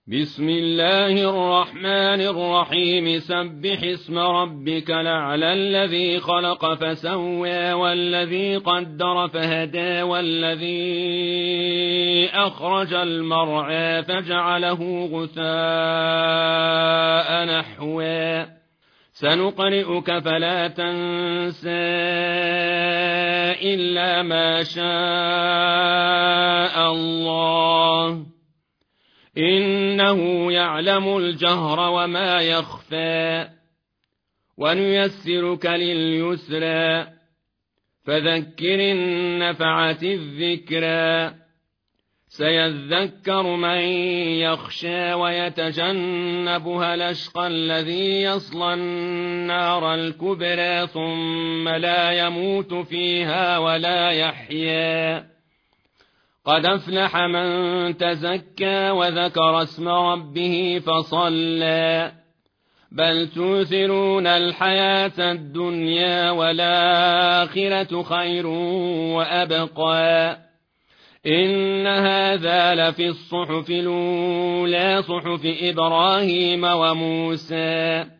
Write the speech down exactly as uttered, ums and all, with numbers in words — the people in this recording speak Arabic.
بسم الله الرحمن الرحيم سبح اسم ربك الأعلى الذي خلق فسوى والذي قدر فهدى والذي أخرج المرعى فجعله غثاء نحوا سنقرئك فلا تنسى إلا ما شاء الله إنه يعلم الجهر وما يخفى ونيسرك لليسرى فذكر النفعة الذكرى سيذكر من يخشى ويتجنبها الأشقى الذي يصلى النار الكبرى ثم لا يموت فيها ولا يحيا قد أفلح من تزكى وذكر اسم ربه فصلى بل توثرون الحياة الدنيا والآخرة خير وأبقى إن هذا لفي الصحف الأولى صحف إبراهيم وموسى